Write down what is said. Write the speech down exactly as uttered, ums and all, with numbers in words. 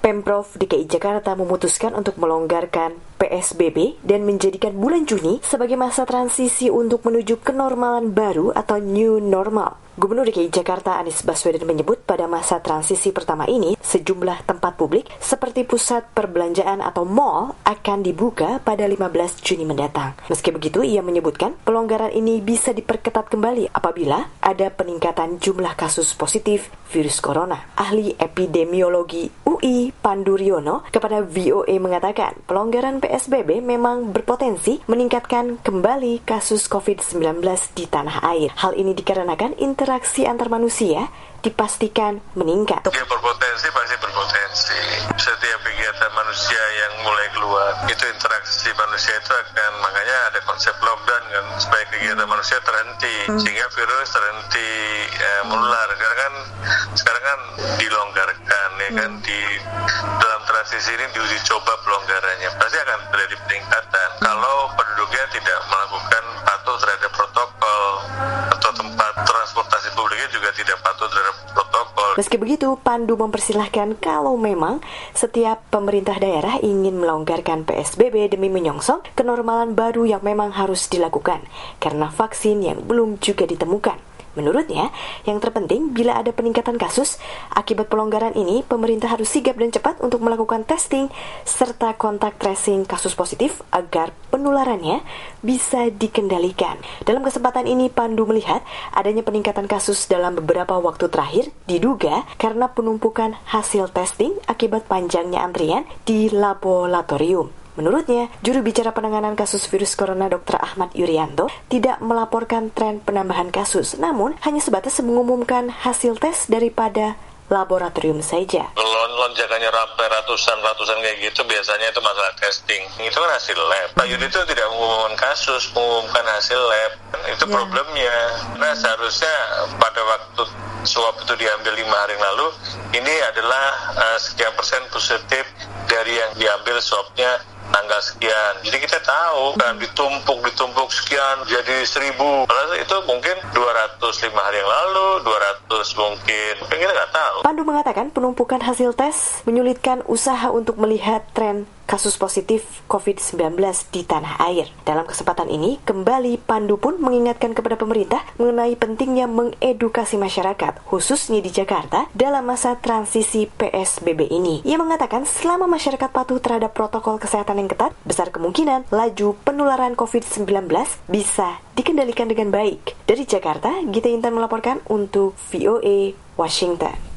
Pemprov D K I Jakarta memutuskan untuk melonggarkan P S B B dan menjadikan bulan Juni sebagai masa transisi untuk menuju kenormalan baru atau new normal. Gubernur D K I Jakarta Anies Baswedan menyebut pada masa transisi pertama ini, sejumlah tempat publik seperti pusat perbelanjaan atau mall akan dibuka pada lima belas Juni mendatang. Meski begitu, ia menyebutkan pelonggaran ini bisa diperketat kembali apabila ada peningkatan jumlah kasus positif virus corona. Ahli epidemiologi U I Pandu Riono kepada V O A mengatakan pelonggaran P S B B memang berpotensi meningkatkan kembali kasus covid sembilan belas di tanah air. Hal ini dikarenakan interaksi antar manusia dipastikan meningkat. Dia berpotensi, pasti berpotensi. Setiap kegiatan manusia yang mulai keluar, itu interaksi manusia itu akan, makanya ada konsep lockdown kan, supaya kegiatan manusia terhenti, hmm. sehingga virus terhenti eh, menular. Karena kan sekarang kan dilonggarkan, ya kan, hmm. di dalam transisi ini diuji coba pelonggarannya, pasti akan terjadi peningkatan. Hmm. Kalau penduduknya tidak melakukan patuh terhadap protokol, atau tempat transportasi publiknya juga tidak patuh terhadap protokol. Meski begitu, Pandu mempersilahkan kalau memang setiap pemerintah daerah ingin melonggarkan P S B B demi menyongsong kenormalan baru yang memang harus dilakukan karena vaksin yang belum juga ditemukan. Menurutnya, yang terpenting bila ada peningkatan kasus, akibat pelonggaran ini, pemerintah harus sigap dan cepat untuk melakukan testing serta kontak tracing kasus positif agar penularannya bisa dikendalikan. Dalam kesempatan ini, Pandu melihat adanya peningkatan kasus dalam beberapa waktu terakhir diduga karena penumpukan hasil testing akibat panjangnya antrian di laboratorium. Menurutnya, juru bicara penanganan kasus virus corona Dokter Ahmad Yuryanto tidak melaporkan tren penambahan kasus, namun hanya sebatas mengumumkan hasil tes daripada laboratorium saja. Lonjakannya sampai ratusan-ratusan kayak gitu biasanya itu masalah testing. Itu kan hasil lab. Pak Yudi itu tidak mengumumkan kasus, mengumumkan hasil lab. Itu ya. Problemnya. Nah seharusnya pada waktu swab itu diambil lima hari lalu, ini adalah uh, sekian persen positif dari yang diambil swabnya tanggal sekian. Jadi kita tahu kan ditumpuk ditumpuk sekian jadi seribu. Padahal itu mungkin dua ratus lima hari yang lalu, dua ratus mungkin. Mungkin kita nggak tahu. Pandu mengatakan penumpukan hasil tes menyulitkan usaha untuk melihat tren kasus positif covid sembilan belas di tanah air. Dalam kesempatan ini, kembali Pandu pun mengingatkan kepada pemerintah mengenai pentingnya mengedukasi masyarakat, khususnya di Jakarta, dalam masa transisi P S B B ini. Ia mengatakan selama masyarakat patuh terhadap protokol kesehatan yang ketat, besar kemungkinan laju penularan covid sembilan belas bisa dikendalikan dengan baik. Dari Jakarta, Gita Intan melaporkan untuk V O A Washington.